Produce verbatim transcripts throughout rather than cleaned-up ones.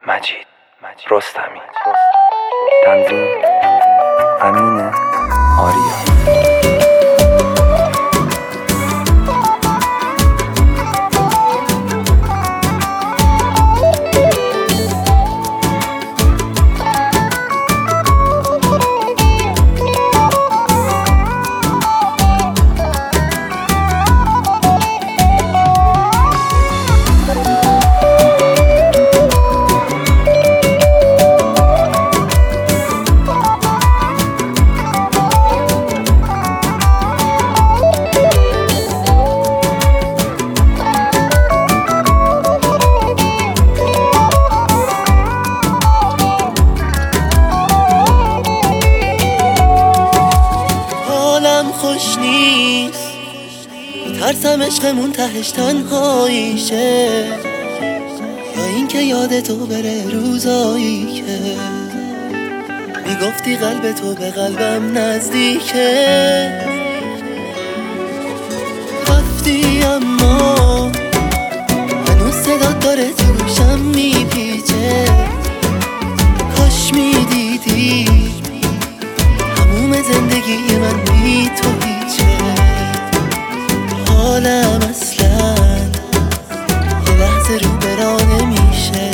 مجید رستمی. تنظیم امین آریا. خوش نیست، میترسم عشقمون تهش تنهاییشه، یا اینکه یاد تو بره روزایی که میگفتی قلب تو به قلبم نزدیکه. رفتی اما هنوز صدات داره تو گوشم میپیچه، کاش میدیدی زندگی من بی تو هیچه. حالم اصلا یه لحظه رو برا نمیشه.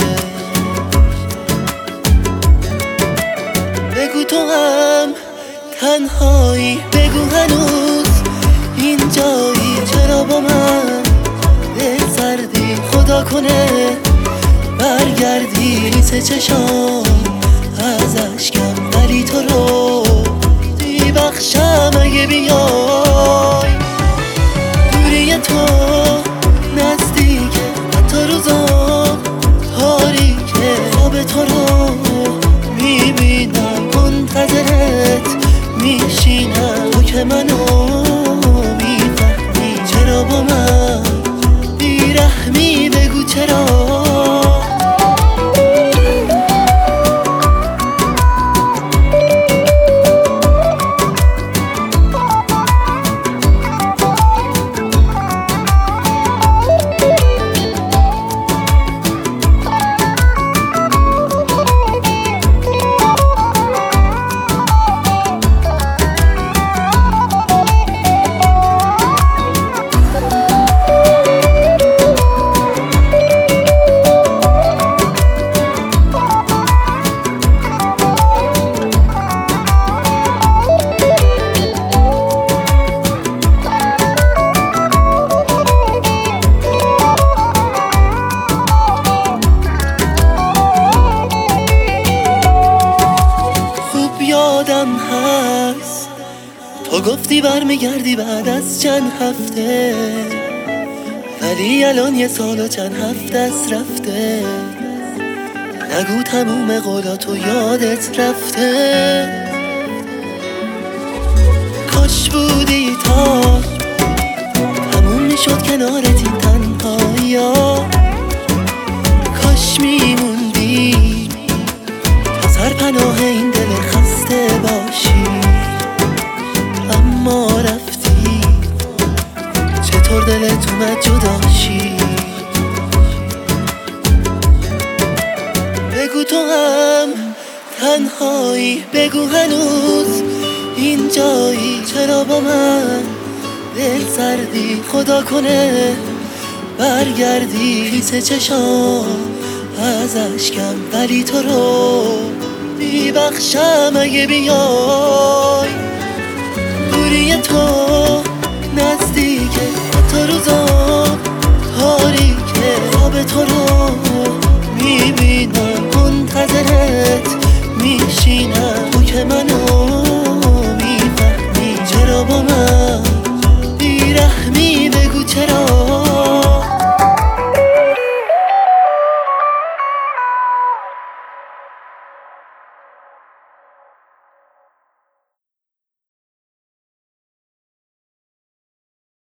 بگو تو هم تنهایی، بگو هنوز اینجایی، چرا با من دل سردی؟ خدا کنه برگردی، ریسه چشام از اشکم، ولی تو رو بخشم اگه بیای. دوری تو نزدیکه، حتی روزام تاریکه، خواب تو رو میبینم، منتظرت میشینم. تو که منو میفهمی، چرا با من بیرحمی؟ بگو چرا. یادم هست تو گفتی برمیگردی بعد از چند هفته، ولی الان یه سال و چند هفته است رفته. نگو تموم قولاتو یادت رفته. کاش بودی تا تموم میشد کنارت این تنهایی‌ها، کاش میموندی تا سرپناه این دل خسته باشی. اما رفتی، چطور دلت اومد جداشی؟ بگو تو هم تنهایی، بگو هنوز اینجایی، چرا با من دل سردی؟ خدا کنه برگردی، ریسه چشام از اشکم، ولی تو رو میبخشم اگه بیای. دوری تو